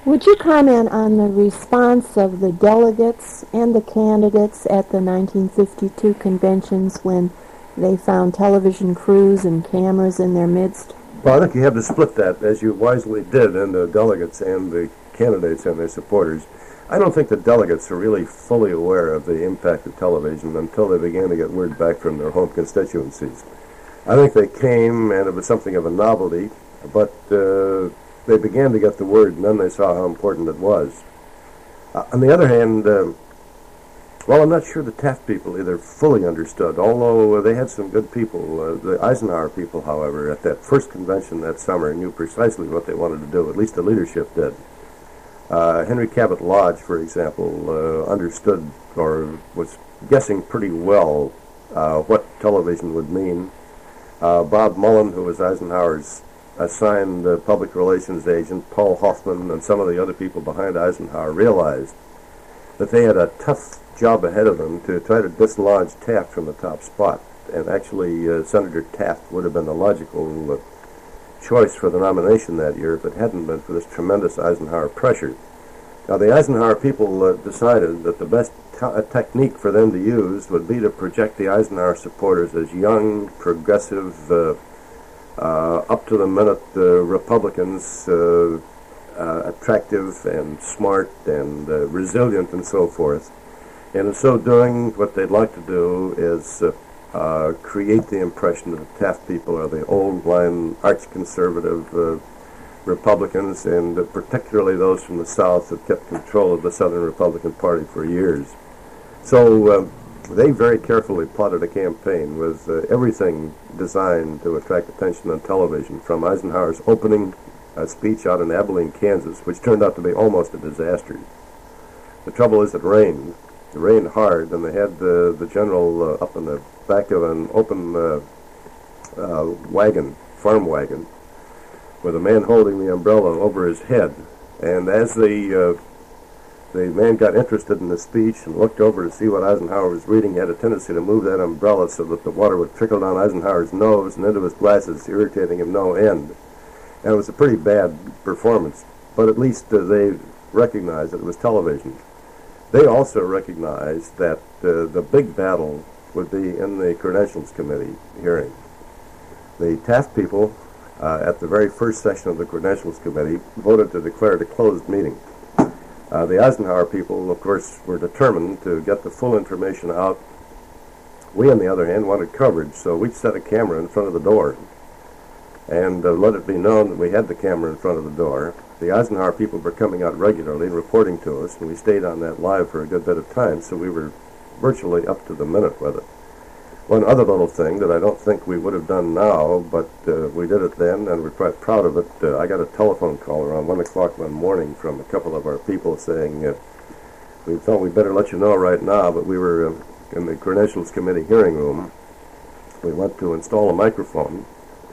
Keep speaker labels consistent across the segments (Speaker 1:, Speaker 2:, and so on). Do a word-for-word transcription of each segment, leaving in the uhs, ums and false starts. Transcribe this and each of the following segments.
Speaker 1: Would you comment on the response of the delegates and the candidates at the nineteen fifty-two conventions when they found television crews and cameras in their midst?
Speaker 2: Well, I think you have to split that, as you wisely did, in the delegates and the candidates and their supporters. I don't think the delegates are really fully aware of the impact of television until they began to get word back from their home constituencies. I think they came, and it was something of a novelty, but uh, they began to get the word, and then they saw how important it was. Uh, on the other hand, uh, well, I'm not sure the Taft people either fully understood, although uh, they had some good people. Uh, the Eisenhower people, however, at that first convention that summer knew precisely what they wanted to do, at least the leadership did. Uh, Henry Cabot Lodge, for example, uh, understood or was guessing pretty well uh, what television would mean. Uh, Bob Mullen, who was Eisenhower's assigned uh, public relations agent, Paul Hoffman, and some of the other people behind Eisenhower realized that they had a tough job ahead of them to try to dislodge Taft from the top spot. And actually, uh, Senator Taft would have been the logical uh, choice for the nomination that year if it hadn't been for this tremendous Eisenhower pressure. Now, the Eisenhower people uh, decided that the best te- technique for them to use would be to project the Eisenhower supporters as young, progressive, uh, uh, up-to-the-minute uh, Republicans, uh, uh, attractive and smart and uh, resilient and so forth. And in so doing, what they'd like to do is uh, uh, create the impression that the Taft people are the old-line, arch-conservative uh, Republicans, and uh, particularly those from the South that kept control of the Southern Republican Party for years. So uh, they very carefully plotted a campaign with uh, everything designed to attract attention on television, from Eisenhower's opening uh, speech out in Abilene, Kansas, which turned out to be almost a disaster. The trouble is it rained. It rained hard, and they had the, the general uh, up in the back of an open uh, uh, wagon, farm wagon, with a man holding the umbrella over his head. And as the uh, the man got interested in the speech and looked over to see what Eisenhower was reading, he had a tendency to move that umbrella so that the water would trickle down Eisenhower's nose and into his glasses, irritating him no end. And it was a pretty bad performance, but at least uh, they recognized that it was television. They also recognized that uh, the big battle would be in the Credentials Committee hearing. The Taft people, uh, at the very first session of the Credentials Committee, voted to declare it a closed meeting. Uh, the Eisenhower people, of course, were determined to get the full information out. We, on the other hand, wanted coverage, so we set a camera in front of the door and uh, let it be known that we had the camera in front of the door. The Eisenhower people were coming out regularly and reporting to us, and we stayed on that live for a good bit of time, so we were virtually up to the minute with it. One other little thing that I don't think we would have done now, but uh, we did it then, and we're quite proud of it. Uh, I got a telephone call around one o'clock one morning from a couple of our people saying, uh, we thought we'd better let you know right now, but we were uh, in the Credentials Committee hearing room. We went to install a microphone,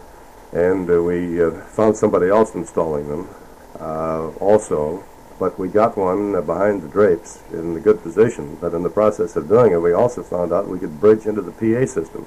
Speaker 2: and uh, we uh, found somebody else installing them uh, also, but we got one uh, behind the drapes in a good position. But in the process of doing it, we also found out we could bridge into the P A system.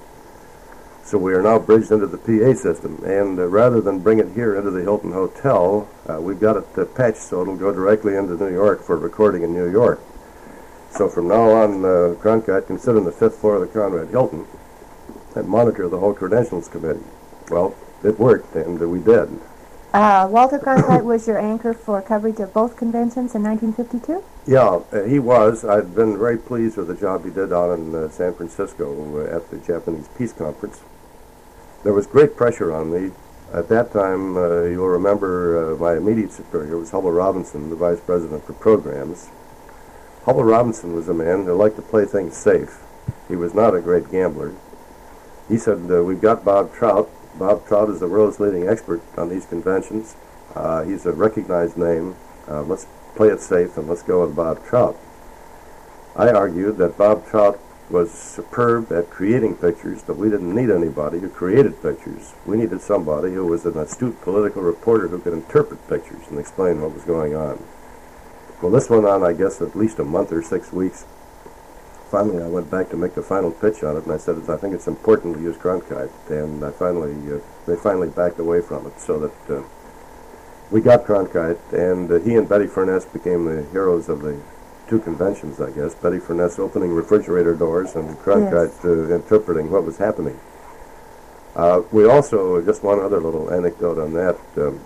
Speaker 2: So we are now bridged into the P A system, and uh, rather than bring it here into the Hilton Hotel, uh, we've got it uh, patched so it'll go directly into New York for recording in New York. So from now on, uh, Cronkite can sit on the fifth floor of the Conrad Hilton and monitor the whole Credentials Committee. Well, it worked, and uh, we did.
Speaker 3: Uh, Walter Cronkite was your anchor for coverage of both conventions in nineteen fifty-two?
Speaker 2: Yeah, uh, he was. I've been very pleased with the job he did out in uh, San Francisco uh, at the Japanese Peace Conference. There was great pressure on me. At that time, uh, you'll remember uh, my immediate superior was Hubbell Robinson, the vice president for programs. Hubbell Robinson was a man who liked to play things safe. He was not a great gambler. He said, uh, we've got Bob Trout. Bob Trout is the world's leading expert on these conventions. Uh, he's a recognized name. Uh, let's play it safe and let's go with Bob Trout. I argued that Bob Trout was superb at creating pictures, but we didn't need anybody who created pictures. We needed somebody who was an astute political reporter who could interpret pictures and explain what was going on. Well, this went on, I guess, at least a month or six weeks. Finally, I went back to make the final pitch on it, and I said, I think it's important to use Cronkite. And I finally, uh, they finally backed away from it, so that uh, we got Cronkite, and uh, he and Betty Furness became the heroes of the two conventions, I guess. Betty Furness opening refrigerator doors and Cronkite
Speaker 3: Yes.
Speaker 2: uh, interpreting what was happening. Uh, we also, just one other little anecdote on that, um,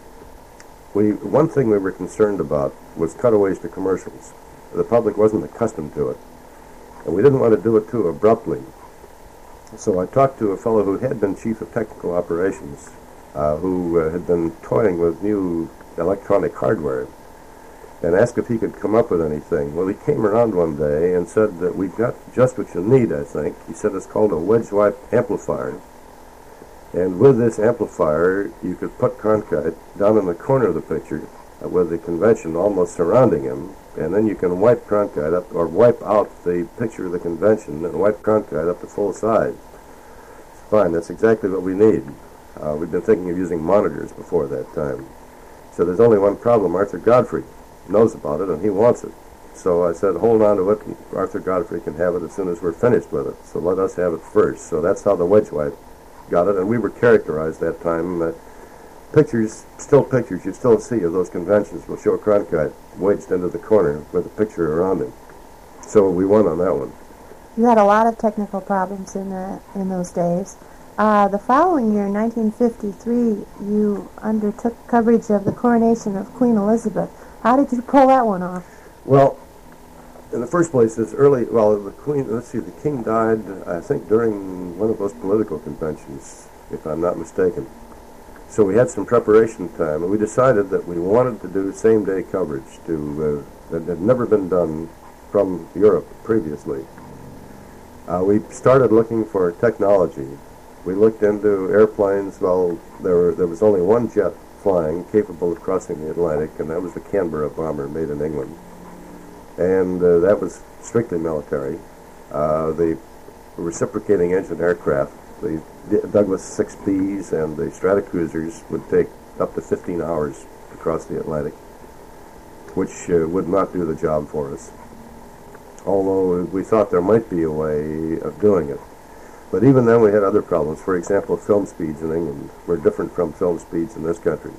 Speaker 2: we one thing we were concerned about was cutaways to commercials. The public wasn't accustomed to it, and we didn't want to do it too abruptly. So I talked to a fellow who had been chief of technical operations, uh, who uh, had been toying with new electronic hardware, and asked if he could come up with anything. Well, he came around one day and said that we've got just what you need, I think. He said it's called a wedge-wipe amplifier. And with this amplifier, you could put Cronkite down in the corner of the picture uh, with the convention almost surrounding him, and then you can wipe Cronkite up, or wipe out the picture of the convention and wipe Cronkite up to full size. Fine, that's exactly what we need. Uh, we've been thinking of using monitors before that time. So there's only one problem. Arthur Godfrey knows about it, and he wants it. So I said, hold on to it, and Arthur Godfrey can have it as soon as we're finished with it. So let us have it first. So that's how the wedge wipe got it, and we were characterized that time. Uh, pictures, still pictures you still see of those conventions will show Cronkite wedged into the corner with a picture around him. So we won on that one.
Speaker 3: You had a lot of technical problems in that in those days. Uh, the following year, nineteen fifty-three, you undertook coverage of the coronation of Queen Elizabeth. How did you pull that one off?
Speaker 2: Well, in the first place, this early, well, the Queen, let's see, the King died, I think, during one of those political conventions, if I'm not mistaken. So we had some preparation time, and we decided that we wanted to do same-day coverage to uh, that had never been done from Europe previously. Uh, we started looking for technology. We looked into airplanes. Well, there were, there was only one jet flying capable of crossing the Atlantic, and that was the Canberra bomber made in England. And uh, that was strictly military. Uh, the reciprocating engine aircraft, the D- Douglas six Bs and the Stratocruisers would take up to fifteen hours to cross the Atlantic, which uh, would not do the job for us, although we thought there might be a way of doing it. But even then we had other problems. For example, film speeds in England were different from film speeds in this country.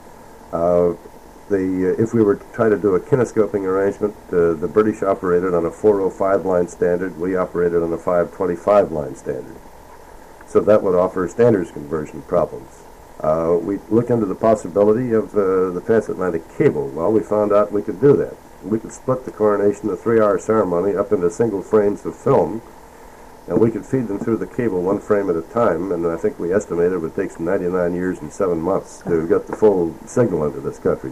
Speaker 2: Uh, the, uh, if we were to try to do a kinescoping arrangement, uh, the British operated on a four oh five line standard, we operated on a five twenty-five line standard. So that would offer standards conversion problems. Uh, we looked into the possibility of uh, the transatlantic cable. Well, we found out we could do that. We could split the coronation, the three-hour ceremony, up into single frames of film, and we could feed them through the cable one frame at a time, and I think we estimated it would take ninety-nine years and seven months to get the full signal into this country.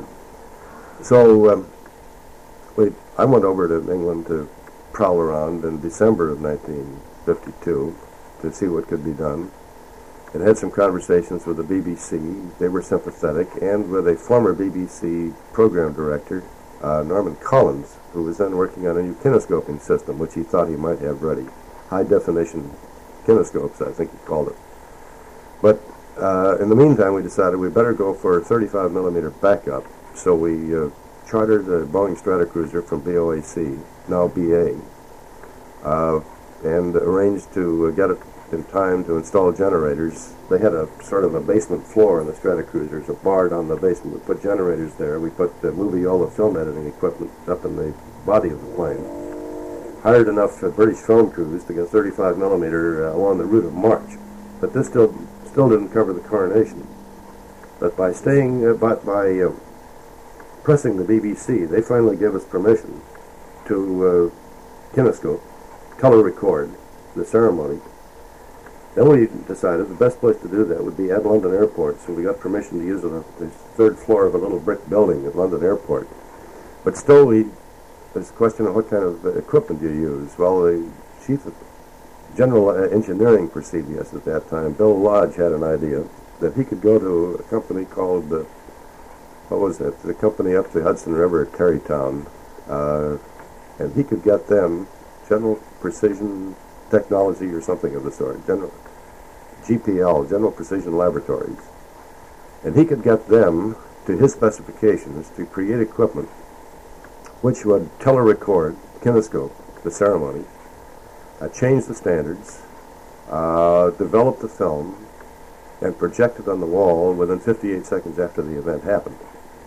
Speaker 2: So um, we, I went over to England to prowl around in December of nineteen fifty-two to see what could be done, and had some conversations with the B B C. They were sympathetic, and with a former B B C program director, uh, Norman Collins, who was then working on a new kinescoping system, which he thought he might have ready. High-definition kinescopes, I think he called it. But uh, in the meantime, we decided we better go for thirty-five millimeter backup. So we uh, chartered a Boeing Stratocruiser from B O A C, now B A, uh, and arranged to uh, get it in time to install generators. They had a sort of a basement floor in the Stratocruisers, a bar down the basement. We put generators there. We put the Moviola film editing equipment up in the body of the plane. Hired enough uh, British film crews to get thirty-five millimeter uh, along the route of march, but this still still didn't cover the coronation. But by staying, uh, but by uh, pressing the B B C, they finally gave us permission to uh, kinescope, color record the ceremony. Then we decided the best place to do that would be at London Airport, so we got permission to use the, the third floor of a little brick building at London Airport. But still, we there's a question of what kind of uh, equipment you use. Well, the chief of general uh, engineering for C B S at that time, Bill Lodge, had an idea that he could go to a company called, uh, what was it, the company up the Hudson River at Terrytown, uh, and he could get them General Precision Technology or something of the sort, General G P L, General Precision Laboratories, and he could get them to his specifications to create equipment which would telerecord, kinescope, the ceremony, uh, change the standards, uh, develop the film, and project it on the wall within fifty-eight seconds after the event happened.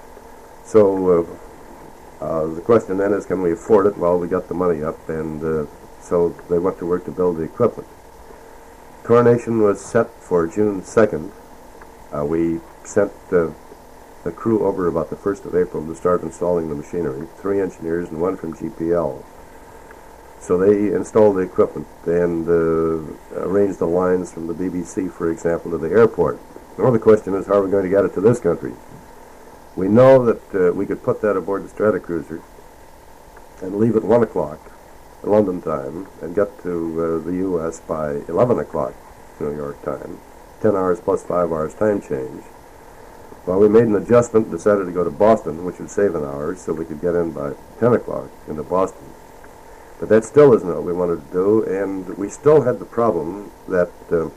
Speaker 2: So uh, uh, the question then is, can we afford it? Well, we got the money up, and uh, so they went to work to build the equipment. Coronation was set for June second. Uh, we sent uh, the crew over about the first of April to start installing the machinery, three engineers and one from G P L. So they installed the equipment and uh, arranged the lines from the B B C, for example, to the airport. Now the question is, how are we going to get it to this country? We know that uh, we could put that aboard the Stratocruiser and leave at one o'clock London time and get to uh, the U S by eleven o'clock New York time, ten hours plus five hours time change. Well, we made an adjustment, decided to go to Boston, which would save an hour, so we could get in by ten o'clock into Boston. But that still isn't what we wanted to do, and we still had the problem that uh,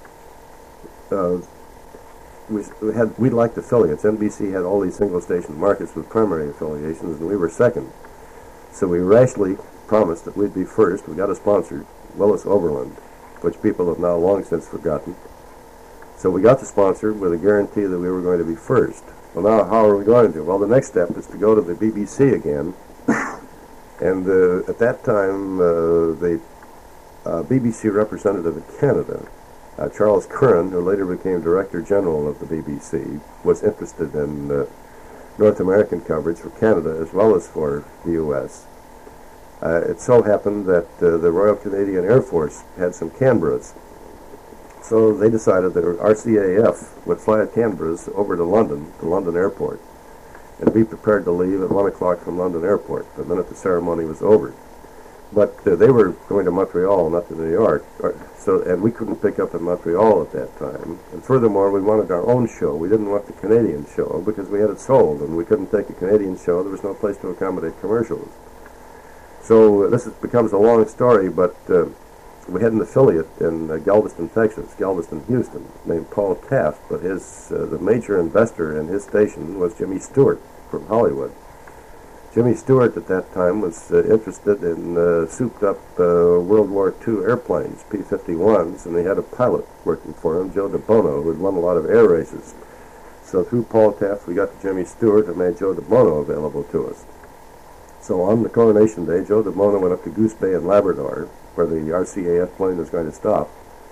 Speaker 2: uh, we, we had, we liked affiliates. N B C had all these single-station markets with primary affiliations, and we were second. So we rashly promised that we'd be first. We got a sponsor, Willis Overland, which people have now long since forgotten. So we got the sponsor with a guarantee that we were going to be first. Well, now how are we going to? Well, the next step is to go to the B B C again. And uh, at that time, uh, the uh, B B C representative in Canada, uh, Charles Curran, who later became Director General of the B B C, was interested in uh, North American coverage for Canada as well as for the U S Uh, it so happened that uh, the Royal Canadian Air Force had some Canberras. So they decided that R C A F would fly a Canberras over to London, to London Airport, and be prepared to leave at one o'clock from London Airport the minute the ceremony was over. But uh, they were going to Montreal, not to New York, or, so and we couldn't pick up in Montreal at that time. And furthermore, we wanted our own show. We didn't want the Canadian show because we had it sold, and we couldn't take a Canadian show. There was no place to accommodate commercials. So uh, this is, becomes a long story, but uh, we had an affiliate in uh, Galveston, Texas, Galveston, Houston, named Paul Taft, but his uh, the major investor in his station was Jimmy Stewart from Hollywood. Jimmy Stewart at that time was uh, interested in uh, souped-up uh, World War Two airplanes, P fifty-ones, and they had a pilot working for him, Joe DeBono, who had won a lot of air races. So through Paul Taft, we got to Jimmy Stewart and made Joe DeBono available to us. So on the coronation day, Joe DeBono went up to Goose Bay in Labrador, where the R C A F plane was going to stop.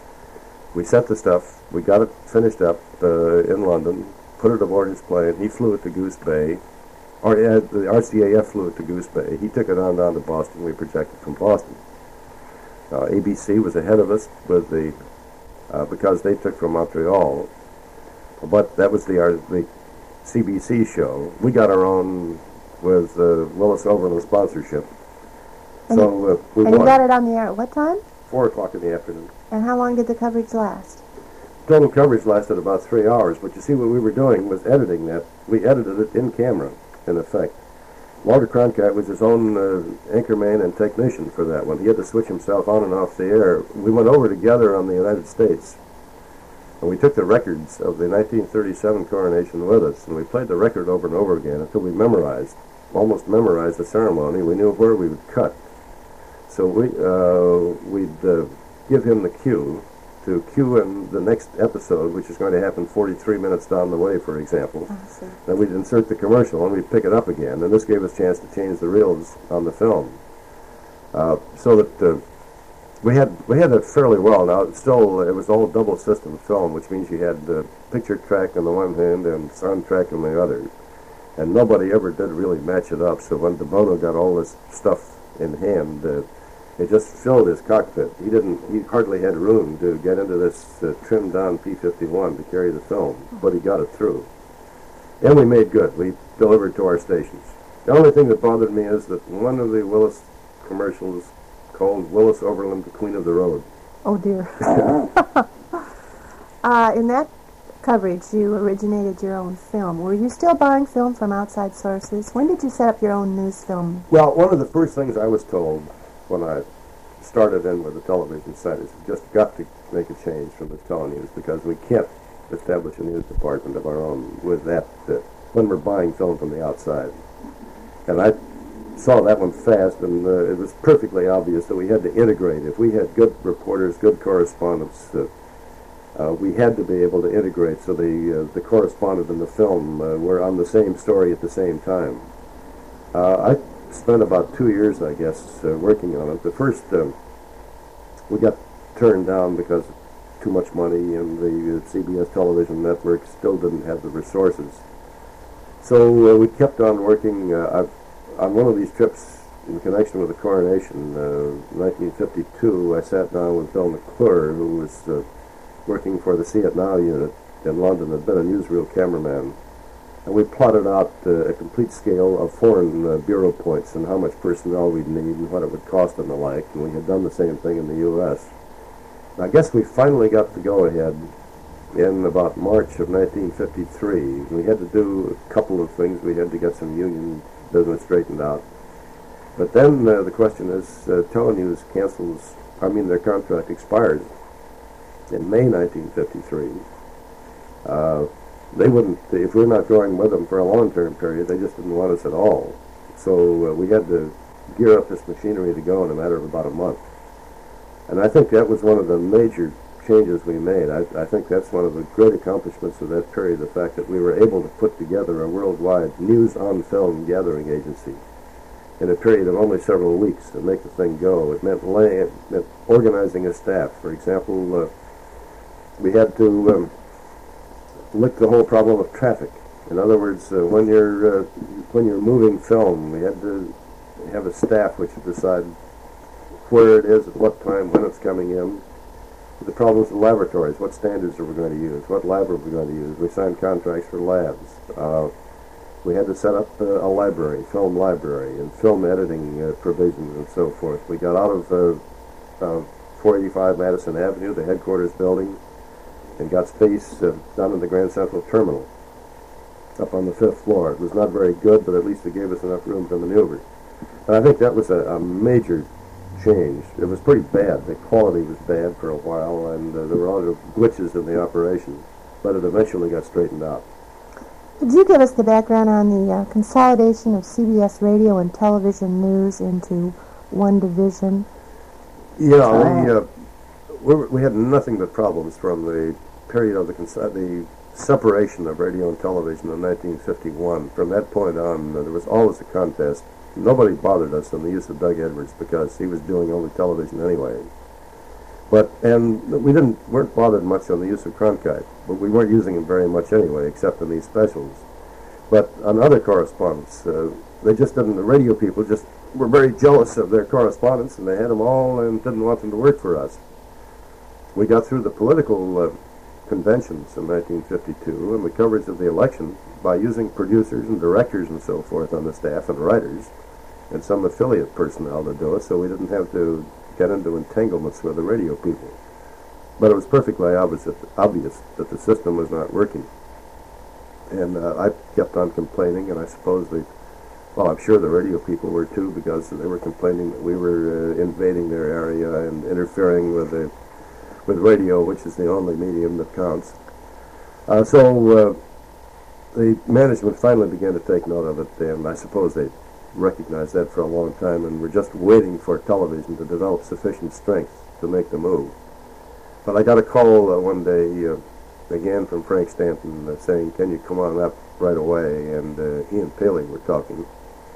Speaker 2: We set the stuff, we got it finished up uh, in London, put it aboard his plane. He flew it to Goose Bay, or uh, the R C A F flew it to Goose Bay. He took it on down to Boston. We projected from Boston. Uh, A B C was ahead of us with the uh, because they took from Montreal, but that was the uh, the C B C show. We got our own with uh, Willis Overland sponsorship.
Speaker 3: And
Speaker 2: So uh, we
Speaker 3: And you
Speaker 2: won.
Speaker 3: got it on the air at what time?
Speaker 2: Four o'clock in the afternoon.
Speaker 3: And how long did the coverage last?
Speaker 2: Total coverage lasted about three hours, but you see what we were doing was editing that. We edited it in camera, in effect. Walter Cronkite was his own uh, anchorman and technician for that one. He had to switch himself on and off the air. We went over together on the United States, and we took the records of the nineteen thirty-seven coronation with us, and we played the record over and over again until we memorized, almost memorized the ceremony. We knew where we would cut. So we, uh, we'd uh, give him the cue to cue in the next episode, which is going to happen forty-three minutes down the way, for example.
Speaker 3: I see.
Speaker 2: Then we'd insert the commercial, and we'd pick it up again. And this gave us a chance to change the reels on the film. Uh, so that uh, we had we had it fairly well. Now, it's still, it was all double system film, which means you had uh, picture track on the one hand and sound track on the other. And nobody ever did really match it up. So when DeBono got all this stuff in hand, uh, it just filled his cockpit. He didn't. He hardly had room to get into this uh, trimmed-down P fifty-one to carry the film, but he got it through. And we made good. We delivered to our stations. The only thing that bothered me is that one of the Willis commercials called Willis Overland the Queen of the Road.
Speaker 3: Oh, dear. uh, in that coverage, you originated your own film. Were you still buying film from outside sources? When did you set up your own news film?
Speaker 2: Well, one of the first things I was told when I started in with the television side is we've just got to make a change from the telenews because we can't establish a news department of our own with that uh, when we're buying film from the outside. And I saw that one fast, and uh, it was perfectly obvious that we had to integrate. If we had good reporters, good correspondents, uh, Uh, we had to be able to integrate, so the uh, the correspondent and the film uh, were on the same story at the same time. Uh, I spent about two years, I guess, uh, working on it. The first, uh, we got turned down because of too much money, and the uh, C B S television network still didn't have the resources. So uh, we kept on working. Uh, I, on one of these trips in connection with the coronation, uh, nineteen fifty-two, I sat down with Bill McClure, who was uh, working for the See It Now unit in London, had been a newsreel cameraman. And we plotted out uh, a complete scale of foreign uh, bureau points and how much personnel we'd need and what it would cost and the like. And we had done the same thing in the U S I guess we finally got the go-ahead in about March of nineteen fifty-three. We had to do a couple of things. We had to get some union business straightened out. But then uh, the question is, uh, Telenews cancels, I mean their contract expires in May nineteen fifty-three. Uh, they wouldn't, if we're not going with them for a long-term period, they just didn't want us at all. So uh, we had to gear up this machinery to go in a matter of about a month. And I think that was one of the major changes we made. I, I think that's one of the great accomplishments of that period, the fact that we were able to put together a worldwide news-on-film gathering agency in a period of only several weeks to make the thing go. It meant, lay, it meant organizing a staff. For example, uh, we had to um, look the whole problem of traffic. In other words, uh, when you're uh, when you're moving film, we had to have a staff which would decide where it is, at what time, when it's coming in. The problems of laboratories, what standards are we going to use, what lab are we going to use. We signed contracts for labs. Uh, we had to set up uh, a library, film library, and film editing uh, provisions and so forth. We got out of uh, uh, four eighty-five Madison Avenue, the headquarters building, and got space uh, down in the Grand Central Terminal, up on the fifth floor. It was not very good, but at least it gave us enough room to maneuver. And I think that was a, a major change. It was pretty bad. The quality was bad for a while, and uh, there were a lot of glitches in the operation, but it eventually got straightened out.
Speaker 3: Could you give us the background on the uh, consolidation of C B S radio and television news into one division?
Speaker 2: Yeah, we, uh, we, we had nothing but problems from the period of the, cons- the separation of radio and television in nineteen fifty-one. From that point on, uh, there was always a contest. Nobody bothered us on the use of Doug Edwards because he was doing only television anyway. But and we didn't weren't bothered much on the use of Cronkite, but we weren't using him very much anyway, except in these specials. But on other correspondents, uh, they just didn't. The radio people just were very jealous of their correspondents, and they had them all and didn't want them to work for us. We got through the political uh, conventions in nineteen fifty-two and the coverage of the election by using producers and directors and so forth on the staff and writers and some affiliate personnel to do it, so we didn't have to get into entanglements with the radio people. But it was perfectly obvious that, obvious that the system was not working. And uh, I kept on complaining, and I suppose they, well, I'm sure the radio people were too, because they were complaining that we were uh, invading their area and interfering with the with radio, which is the only medium that counts. Uh, so uh, the management finally began to take note of it, and I suppose they recognized that for a long time, and were just waiting for television to develop sufficient strength to make the move. But I got a call uh, one day, uh, again from Frank Stanton, uh, saying, "Can you come on up right away?" And uh, he and Paley were talking,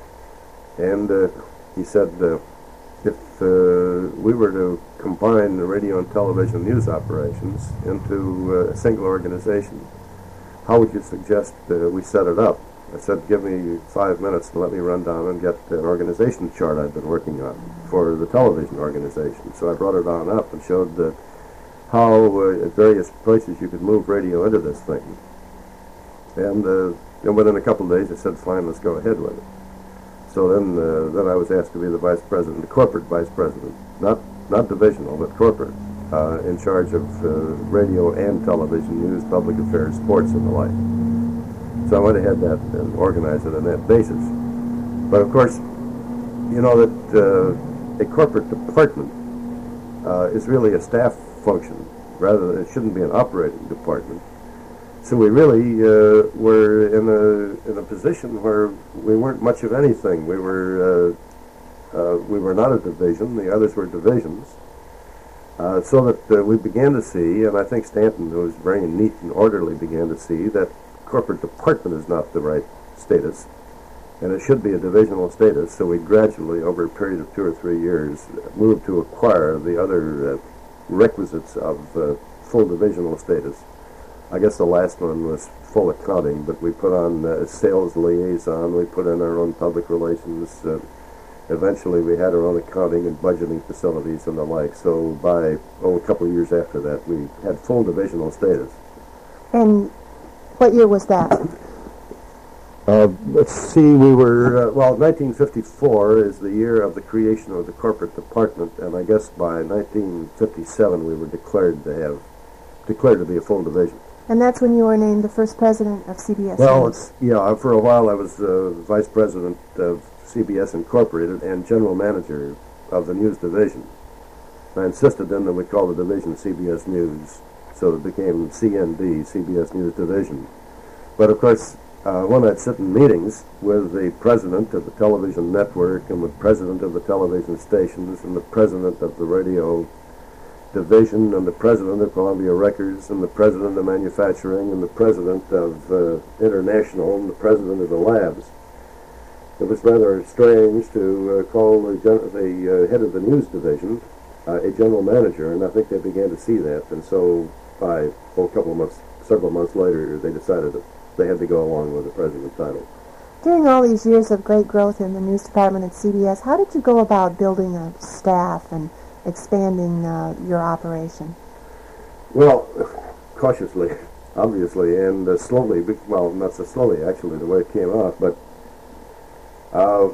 Speaker 2: and uh, he said, uh, if uh, we were to combine the radio and television news operations into uh, a single organization, how would you suggest uh, we set it up? I said, give me five minutes and let me run down and get an organization chart I've been working on for the television organization. So I brought it on up and showed uh, how uh, at various places you could move radio into this thing. And, uh, and within a couple of days I said, fine, let's go ahead with it. So then uh, then I was asked to be the vice president, the corporate vice president, not, not divisional, but corporate, uh, in charge of uh, radio and television news, public affairs, sports, and the like. So I went ahead that and organized it on that basis. But of course, you know that uh, a corporate department uh, is really a staff function, rather than it shouldn't be an operating department. So we really uh, were in a in a position where we weren't much of anything. We were uh, uh, we were not a division. The others were divisions, Uh, so that uh, we began to see, and I think Stanton, who was very neat and orderly, began to see that corporate department is not the right status, and it should be a divisional status. So we gradually, over a period of two or three years, moved to acquire the other uh, requisites of uh, full divisional status. I guess the last one was full accounting, but we put on uh, sales liaison, we put in our own public relations. Uh, eventually we had our own accounting and budgeting facilities and the like. So by, oh, a couple of years after that, we had full divisional status.
Speaker 3: And what year was that?
Speaker 2: Uh, let's see, we were, uh, well, nineteen fifty-four is the year of the creation of the corporate department, and I guess by nineteen fifty-seven we were declared to have, declared to be a full division.
Speaker 3: And that's when you were named the first president of C B S
Speaker 2: Well,
Speaker 3: News.
Speaker 2: it's, yeah, for a while I was uh, vice president of C B S Incorporated and general manager of the news division. I insisted then that we call the division C B S News, so it became C N D, C B S News Division. But of course, uh, when I'd sit in meetings with the president of the television network and the president of the television stations and the president of the radio division and the president of Columbia Records and the president of manufacturing and the president of uh, international and the president of the labs, it was rather strange to uh, call the, gen- the uh, head of the news division uh, a general manager, and I think they began to see that. And so by well, a couple of months, several months later, they decided that they had to go along with the president title.
Speaker 3: During all these years of great growth in the news department at C B S, how did you go about building a staff and expanding uh, your operation?
Speaker 2: Well, cautiously, obviously, and uh, slowly, well, not so slowly, actually, the way it came out, but uh,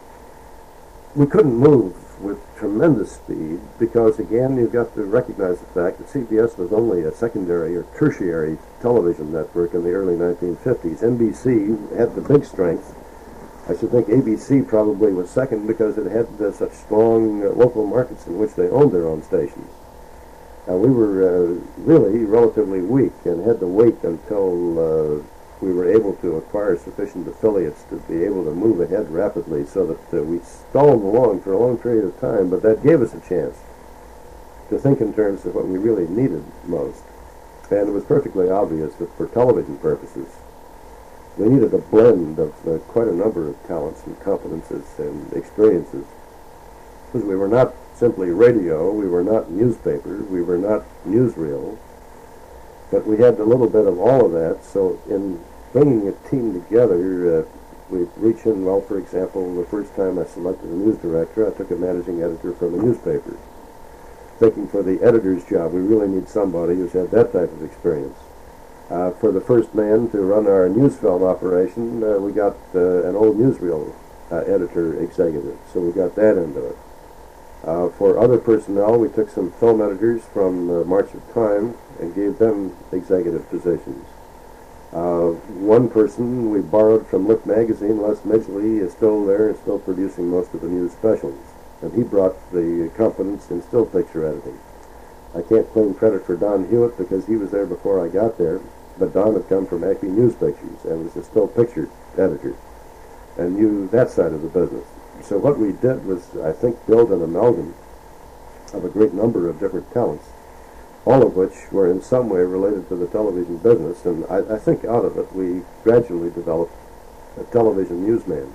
Speaker 2: we couldn't move with tremendous speed because, again, you've got to recognize the fact that C B S was only a secondary or tertiary television network in the early nineteen fifties. N B C had the big strength. I should think A B C probably was second because it had uh, such strong uh, local markets in which they owned their own stations. Uh, we were uh, really relatively weak and had to wait until uh, we were able to acquire sufficient affiliates to be able to move ahead rapidly, so that uh, we stalled along for a long period of time, but that gave us a chance to think in terms of what we really needed most. And it was perfectly obvious that for television purposes, we needed a blend of uh, quite a number of talents and competences and experiences. Because we were not simply radio, we were not newspaper, we were not newsreel, but we had a little bit of all of that. So in bringing a team together, uh, we reach in, well, for example, the first time I selected a news director, I took a managing editor from a newspaper. Thinking for the editor's job, we really need somebody who's had that type of experience. Uh, for the first man to run our news film operation, uh, we got uh, an old newsreel uh, editor executive, so we got that into it. Uh, for other personnel, we took some film editors from uh, March of Time and gave them executive positions. Uh, one person we borrowed from Look Magazine, Les Midgley, is still there and still producing most of the news specials, and he brought the competence in still picture editing. I can't claim credit for Don Hewitt because he was there before I got there, but Don had come from Acme News Pictures and was a still picture editor and knew that side of the business. So what we did was, I think, build an amalgam of a great number of different talents, all of which were in some way related to the television business, and I, I think out of it we gradually developed a television newsman.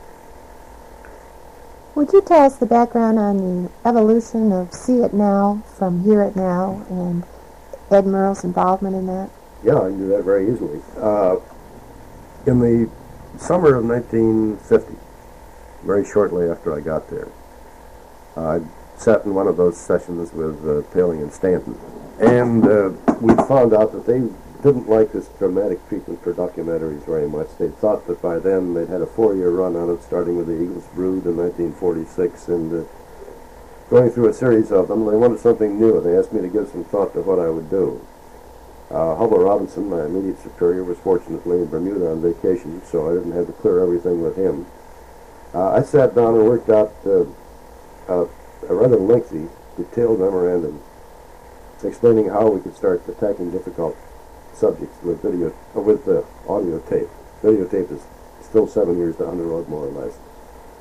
Speaker 3: Would you tell us the background on the evolution of See It Now from Hear It Now and Ed Murrell's involvement in that?
Speaker 2: Yeah, I can do that very easily. Uh, in the summer of nineteen fifty, very shortly after I got there, I sat in one of those sessions with uh, Paley and Stanton, and uh, we found out that they didn't like this dramatic treatment for documentaries very much. They thought that by then they'd had a four-year run on it, starting with The Eagle's Brood in nineteen forty-six, and uh, going through a series of them. They wanted something new, and they asked me to give some thought to what I would do. Uh, Hubble Robinson, my immediate superior, was fortunately in Bermuda on vacation, so I didn't have to clear everything with him. Uh, I sat down and worked out uh, uh, a rather lengthy, detailed memorandum explaining how we could start attacking difficult subjects with video, uh, with uh, audio tape. Videotape is still seven years down the road, more or less.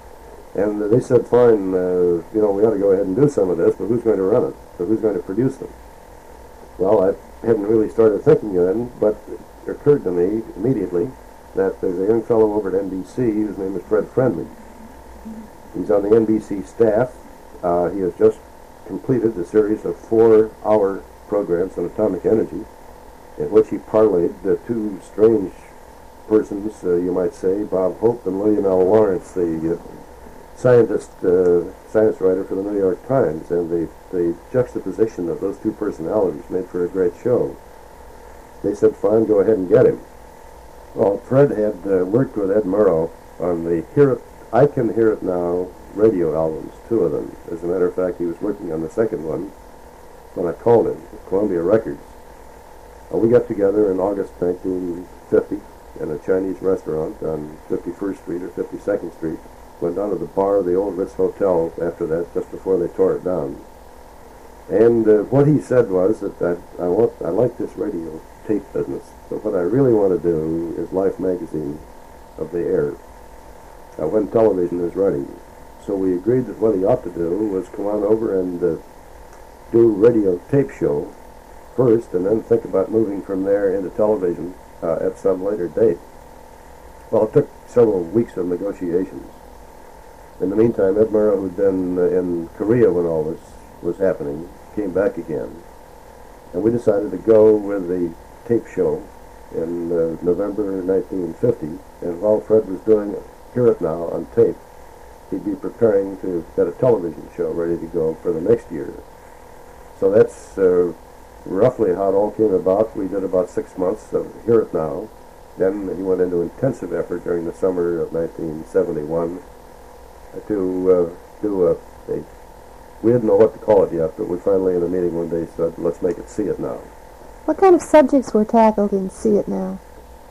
Speaker 2: And they said, fine, uh, you know, we ought to go ahead and do some of this, but who's going to run it? So who's going to produce them? Well, I hadn't really started thinking then, but it occurred to me immediately that there's a young fellow over at N B C whose name is Fred Friendly. He's on the N B C staff. Uh, he has just completed a series of four-hour programs on atomic energy, in which he parlayed the two strange persons, uh, you might say, Bob Hope and William L. Lawrence, the uh, scientist, uh, science writer for the New York Times, and the, the juxtaposition of those two personalities made for a great show. They said, fine, go ahead and get him. Well, Fred had uh, worked with Ed Murrow on the Hear It, I Can Hear It Now radio albums, two of them. As a matter of fact, he was working on the second one when I called him, Columbia Records. Uh, we got together in August nineteen fifty in a Chinese restaurant on fifty-first Street or fifty-second Street. Went down to the bar of the old Ritz Hotel after that, just before they tore it down. And uh, what he said was that I, I want, I like this radio tape business, so what I really want to do is Life magazine of the air, uh, when television is ready. So we agreed that what he ought to do was come on over and uh, do radio tape show first, and then think about moving from there into television uh, at some later date. Well, it took several weeks of negotiations. In the meantime, Ed Murrow, who'd been uh, in Korea when all this was happening, came back again. And we decided to go with the tape show in uh, November nineteen fifty. And while Fred was doing Hear It Now on tape, he'd be preparing to get a television show ready to go for the next year. So that's uh, roughly how it all came about. We did about six months of Hear It Now. Then he went into intensive effort during the summer of nineteen seventy-one to uh, do a, a, we didn't know what to call it yet, but we finally in a meeting one day said, let's make it See It Now.
Speaker 1: What kind of subjects were tackled in See It Now?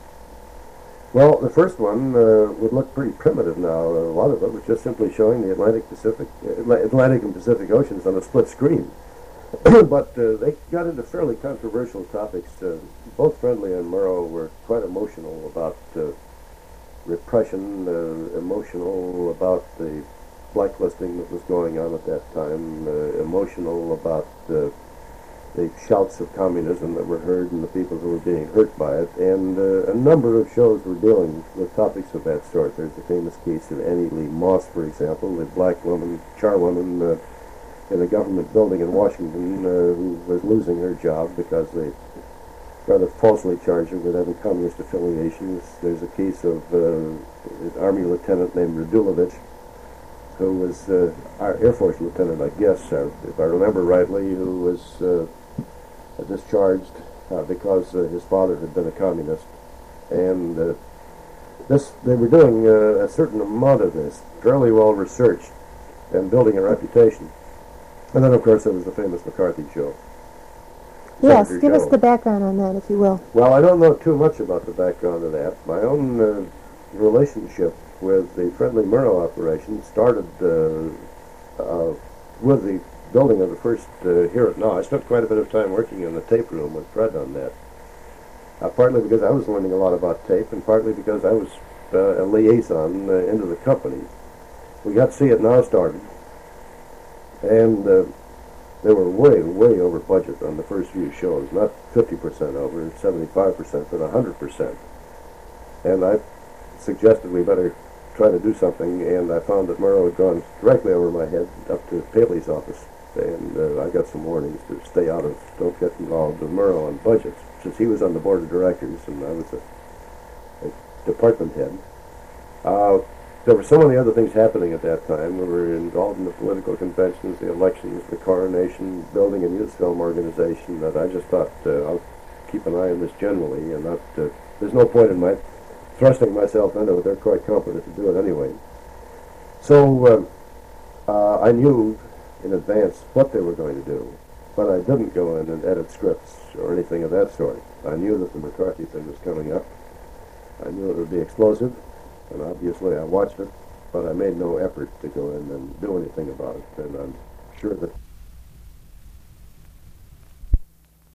Speaker 2: Well, the first one uh, would look pretty primitive now. A lot of it was just simply showing the Atlantic Pacific, uh, Atlantic and Pacific Oceans on a split screen. But uh, they got into fairly controversial topics. Uh, both Friendly and Murrow were quite emotional about uh, repression, uh, emotional about the blacklisting that was going on at that time, uh, emotional about uh, the shouts of communism that were heard and the people who were being hurt by it, and uh, a number of shows were dealing with topics of that sort. There's the famous case of Annie Lee Moss, for example, the black woman, charwoman uh, in a government building in Washington uh, who was losing her job because they rather falsely charged her with having communist affiliations. There's a case of uh, an Army lieutenant named Radulovich, who was uh, our Air Force lieutenant, I guess, uh, if I remember rightly, who was uh, discharged uh, because uh, his father had been a communist. And uh, this, they were doing uh, a certain amount of this, fairly well researched, and building a reputation. And then, of course, there was the famous McCarthy show.
Speaker 1: Yes,
Speaker 2: Senator
Speaker 1: give
Speaker 2: Joe.
Speaker 1: us the background on that, if you will.
Speaker 2: Well, I don't know too much about the background of that. My own uh, relationship with the Friendly Murrow operation started uh, uh, with the building of the first uh, Hear It Now. I spent quite a bit of time working in the tape room with Fred on that. Uh, partly because I was learning a lot about tape, and partly because I was uh, a liaison uh, into the company. We got See It Now started, and uh, they were way, way over budget on the first few shows. Not fifty percent over, seventy-five percent, but one hundred percent. And I suggested we better try to do something, and I found that Murrow had gone directly over my head up to Paley's office, and uh, I got some warnings to stay out of, don't get involved with Murrow on budgets, since he was on the board of directors and I was a, a department head. Uh, there were so many other things happening at that time. We were involved in the political conventions, the elections, the coronation, building a youth film organization, that I just thought uh, I'll keep an eye on this generally, and not, uh, there's no point in my thrusting myself into it. They're quite competent to do it anyway. So uh, uh, I knew in advance what they were going to do, but I didn't go in and edit scripts or anything of that sort. I knew that the McCarthy thing was coming up. I knew it would be explosive, and obviously I watched it, but I made no effort to go in and do anything about it, and I'm sure that